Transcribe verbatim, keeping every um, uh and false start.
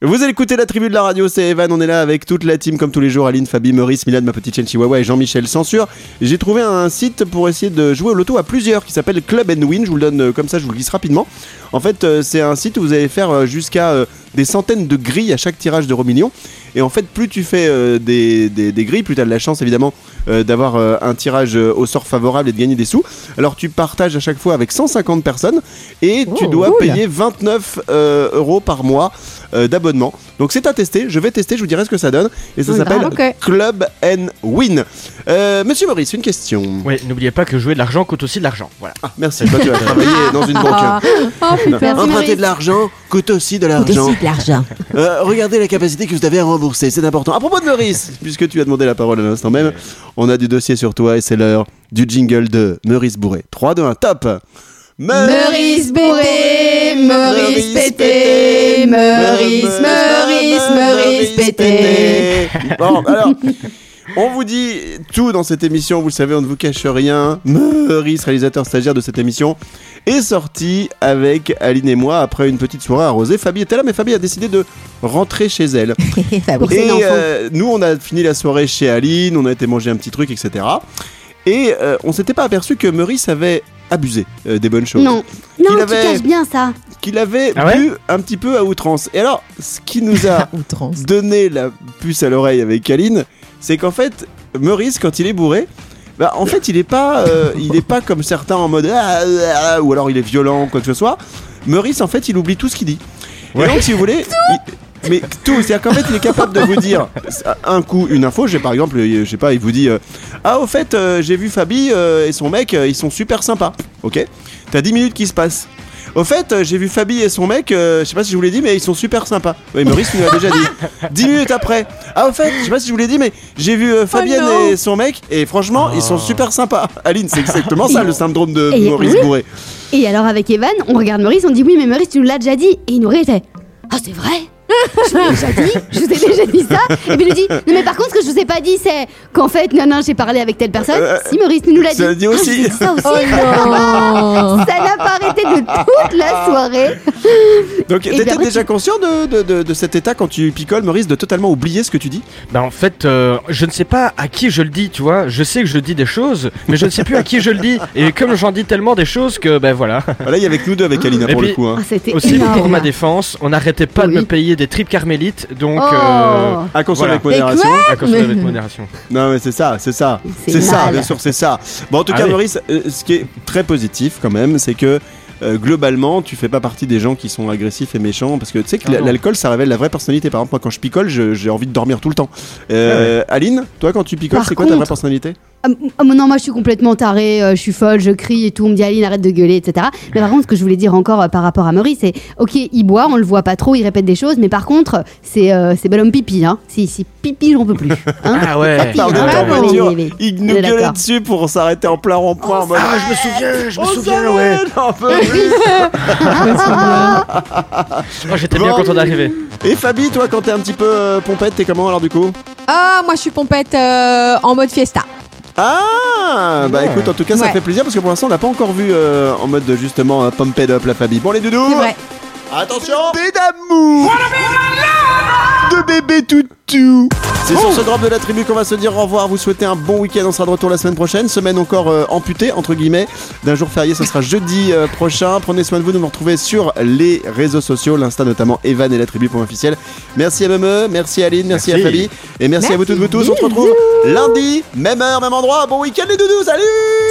Vous allez écouter la tribu de la radio, c'est Evan, on est là avec toute la team comme tous les jours, Aline, Fabi, Maurice, Milan, ma petite chaîne Chihuahua et Jean-Michel Censure. J'ai trouvé un site pour essayer de jouer au loto à plusieurs qui s'appelle Club and Win, je vous le donne euh, comme ça, je vous le glisse rapidement. En fait, euh, c'est un site où vous allez faire euh, jusqu'à euh, des centaines de grilles à chaque tirage d'Euro Million. Et en fait, plus tu fais euh, des, des, des grilles, plus tu as de la chance évidemment euh, d'avoir euh, un tirage euh, au sort favorable et de gagner des sous. Alors tu partages à chaque fois avec cent cinquante personnes et oh, tu dois cool. payer vingt-neuf euh, euros par mois euh, d'abonnement. Donc c'est à tester, je vais tester, je vous dirai ce que ça donne. Et ça oui, s'appelle okay. Club and Win. Euh, Monsieur Maurice, une question. Oui, n'oubliez pas que jouer de l'argent coûte aussi de l'argent. Voilà. Ah, merci, toi tu vas travailler dans une banque. Oh, putain, emprunter de l'argent coûte aussi de l'argent. Coûte aussi de l'argent. Euh, regardez la capacité que vous avez à rembourser, c'est important. À propos de Maurice, puisque tu as demandé la parole à l'instant même, on a du dossier sur toi et c'est l'heure du jingle de Maurice Bourré. trois, deux, un, top. Maurice Bourré, Maurice pété, Maurice, Maurice, Maurice pété. Bon, alors, on vous dit tout dans cette émission, vous le savez, on ne vous cache rien. Maurice, réalisateur stagiaire de cette émission, est sorti avec Aline et moi après une petite soirée arrosée. Fabi était là, mais Fabi a décidé de rentrer chez elle. Et euh, nous, on a fini la soirée chez Aline, on a été manger un petit truc, et cetera. Et euh, on s'était pas aperçu que Maurice avait abusé euh, des bonnes choses. Non, non, tu caches bien ça. Qu'il avait ah ouais bu un petit peu à outrance. Et alors, ce qui nous a donné la puce à l'oreille avec Aline, c'est qu'en fait, Maurice, quand il est bourré, bah, en fait, il est pas, euh, il est pas comme certains en mode ah, ah, ah, ou alors il est violent, quoi que ce soit. Maurice, en fait, il oublie tout ce qu'il dit. Ouais. Et donc, si vous voulez, il, mais tout, c'est-à-dire qu'en fait, il est capable de vous dire un coup une info. J'ai par exemple, je sais pas, il vous dit euh, ah au fait, euh, j'ai vu Fabi euh, et son mec, euh, ils sont super sympas. Ok, t'as dix minutes qui se passent. Au fait, euh, j'ai vu Fabi et son mec, euh, je sais pas si je vous l'ai dit, mais ils sont super sympas. Oui, Maurice nous l'a déjà dit. Dix minutes après. Ah, au fait, je sais pas si je vous l'ai dit, mais j'ai vu euh, Fabienne oh et son mec, et franchement, oh. ils sont super sympas. Aline, c'est exactement ça, le syndrome de et Maurice oui. Bourré. Et alors, avec Evan, on regarde Maurice, on dit oui, mais Maurice, tu nous l'as déjà dit. Et il nous répète ah, c'est vrai? Je vous l'ai déjà dit, je vous ai déjà dit ça. Et puis il nous dit, non mais par contre ce que je vous ai pas dit c'est qu'en fait, non non j'ai parlé avec telle personne. Euh, si Maurice nous l'a dit. Ça dit aussi. Ah, ça aussi. Oh non. Ça n'a pas arrêté de toute la soirée. Donc t'étais déjà conscient de, de, de, de cet état quand tu picoles, Maurice, de totalement oublier ce que tu dis? Bah en fait, euh, je ne sais pas à qui je le dis, tu vois. Je sais que je dis des choses, mais je ne sais plus à qui je le dis. Et comme j'en dis tellement des choses que ben voilà. Là il y avec nous deux avec Alina pour puis, le coup. Hein. Ah, c'était aussi énorme. Pour ma défense, on n'arrêtait pas oui. de me payer des tripes carmélites, donc oh. euh, à consommer avec modération. À consommer avec modération. Non mais c'est ça, c'est ça, c'est, c'est ça, bien sûr, c'est ça. Bon en tout ah cas, oui. Maurice, euh, ce qui est très positif quand même, c'est que euh, globalement, tu fais pas partie des gens qui sont agressifs et méchants, parce que tu sais que ah l'alcool, ça révèle la vraie personnalité. Par exemple, moi, quand je picole, je, j'ai envie de dormir tout le temps. Euh, ouais. Aline, toi, quand tu picoles, par c'est quoi contre, ta vraie personnalité? euh, Non, moi, je suis complètement tarée, euh, je suis folle, je crie et tout. On me dit Aline, arrête de gueuler, et cetera. Mais par contre, ce que je voulais dire encore euh, par rapport à Maurice, c'est ok, il boit, on le voit pas trop, il répète des choses, mais par contre, c'est euh, c'est bel homme pipi, hein. Si, si pipi, j'en peux plus. Hein ah ouais. Pipi, hein, ah, bon, voiture, oui, oui, oui. Il nous gueulait dessus pour s'arrêter en plein rond-point. Oh, en mode, ah, je me souviens, je me oh, souviens, ouais. J'en peux plus. Oh, j'étais bon. bien content d'arriver. Et Fabi, toi, quand t'es un petit peu euh, pompette, t'es comment alors du coup? Ah, moi je suis pompette euh, en mode fiesta. Ah, bah ouais. Écoute, en tout cas, ça ouais. fait plaisir parce que pour l'instant, on l'a pas encore vu euh, en mode justement euh, pumped up la Fabi. Bon, les doudous, c'est vrai. Attention, des d'amour, de bébé toutou. C'est oh. sur ce drop de la tribu qu'on va se dire au revoir. Vous souhaitez un bon week-end. On sera de retour la semaine prochaine. Semaine encore euh, amputée, entre guillemets, d'un jour férié. Ce sera jeudi euh, prochain. Prenez soin de vous. Nous nous retrouvez sur les réseaux sociaux, l'Insta notamment, Evan et la tribu point officiel. Merci à Meme, merci à Aline, merci, merci à Fabi. Et merci, merci à vous toutes, vous tous. On se retrouve lundi, même heure, même endroit. Bon week-end les doudous. Salut!